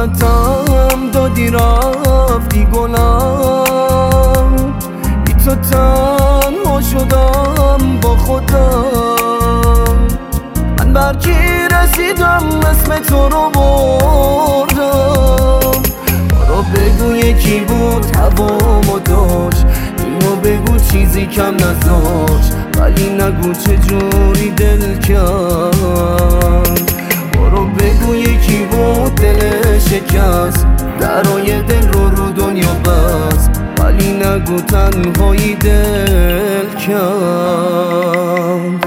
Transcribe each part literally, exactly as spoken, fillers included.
امانتم دادی رفتی گلم، بی تو تنها شدم با خودم. من برکی رسیدم اسم تو رو بردم. برو بگو یکی بود هوامو داشت، اینو بگو چیزی کم نذاشت، ولی نگو چجوری دل کرد. برو بگو یکی بود دل شکست، درای دل رو رو دنیا بست، ولی نگو تنهایی دل کرد.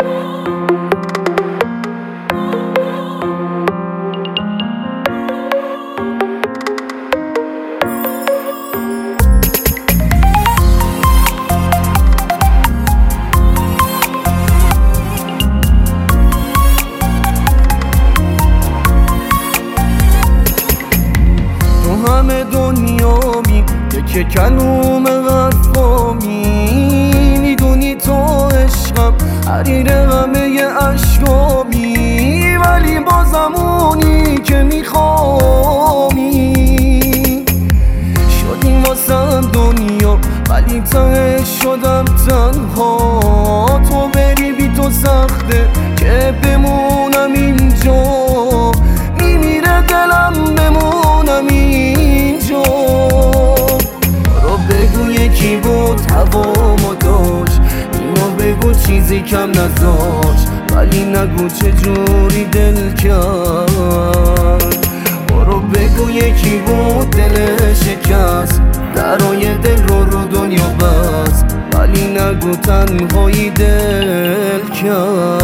همه دنیا می که کلوم غرفامی، میدونی تو عشقم حریر همه عشقامی، ولی بازمونی که میخوامی. شدیم واسم دنیا ولی ته شدم تنها، تو بری بی تو سخته که بمونم اینجا، میمیره دلم بمونم اینجا. برو بگو یکی بود هوامو داشت، اینو بگو چیزی کم نذاشت، ولی نگو چجوری دل کرد. برو بگو یکی بود دل شکست، درای دل رو رو دنیا بست، ولی نگو تنهایی دل کرد.